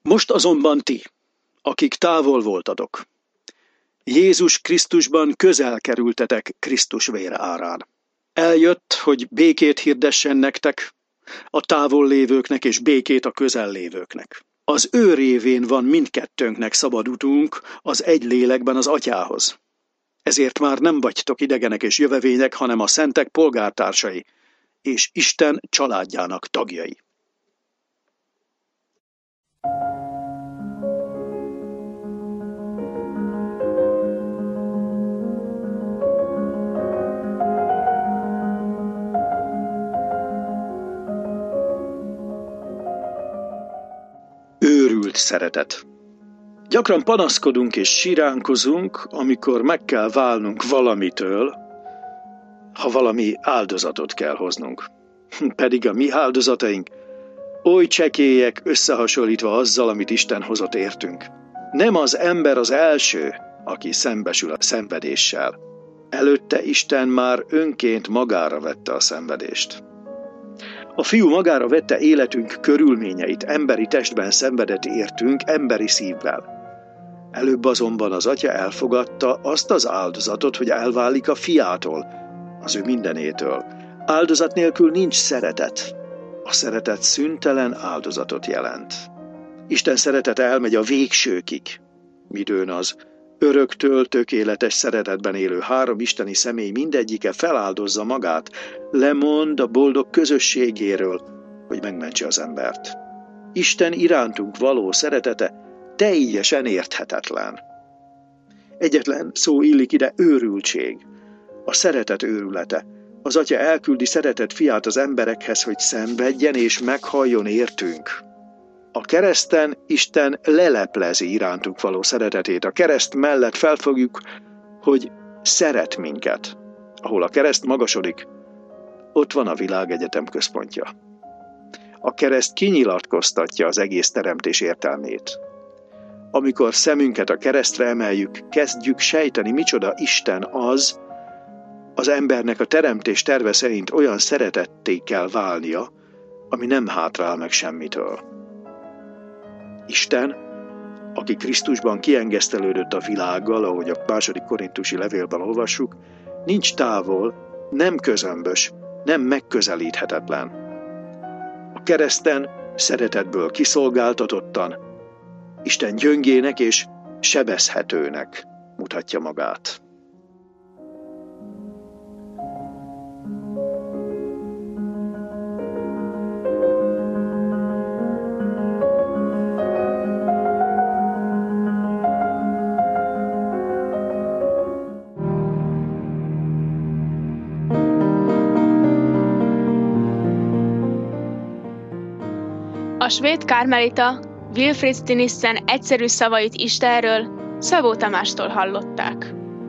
Most azonban ti, akik távol voltatok, Jézus Krisztusban közel kerültetek Krisztus vére árán. Eljött, hogy békét hirdessen nektek, a távol lévőknek és békét a közel lévőknek. Az ő révén van mindkettőnknek szabad utunk az egy lélekben az Atyához. Ezért már nem vagytok idegenek és jövevények, hanem a szentek polgártársai, és Isten családjának tagjai. Őrült szeretet. Gyakran panaszkodunk és siránkozunk, amikor meg kell válnunk valamitől, ha valami áldozatot kell hoznunk. Pedig a mi áldozataink oly csekélyek összehasonlítva azzal, amit Isten hozott értünk. Nem az ember az első, aki szembesül a szenvedéssel. Előtte Isten már önként magára vette a szenvedést. A Fiú magára vette életünk körülményeit, emberi testben szenvedett értünk, emberi szívvel. Előbb azonban az Atya elfogadta azt az áldozatot, hogy elválik a Fiától, az ő mindenétől. Áldozat nélkül nincs szeretet. A szeretet szüntelen áldozatot jelent. Isten szeretete elmegy a végsőkig. Midőn az öröktől tökéletes szeretetben élő három isteni személy mindegyike feláldozza magát, lemond a boldog közösségéről, hogy megmentse az embert. Isten irántunk való szeretete teljesen érthetetlen. Egyetlen szó illik ide: őrültség. A szeretet őrülete. Az Atya elküldi szeretett Fiát az emberekhez, hogy szenvedjen és meghalljon értünk. A kereszten Isten leleplezi irántunk való szeretetét. A kereszt mellett felfogjuk, hogy szeret minket. Ahol a kereszt magasodik, ott van a világegyetem központja. A kereszt kinyilatkoztatja az egész teremtés értelmét. Amikor szemünket a keresztre emeljük, kezdjük sejteni, micsoda Isten az embernek a teremtés terve szerint olyan szeretetté kell válnia, ami nem hátrál meg semmitől. Isten, aki Krisztusban kiengesztelődött a világgal, ahogy a 2. Korintusi levélben olvassuk, nincs távol, nem közömbös, nem megközelíthetetlen. A kereszten szeretetből kiszolgáltatottan Isten gyöngének és sebezhetőnek mutatja magát. A svéd karmelita Wilfrid Stinissen egyszerű szavait Istenről Szabó Tamástól hallották.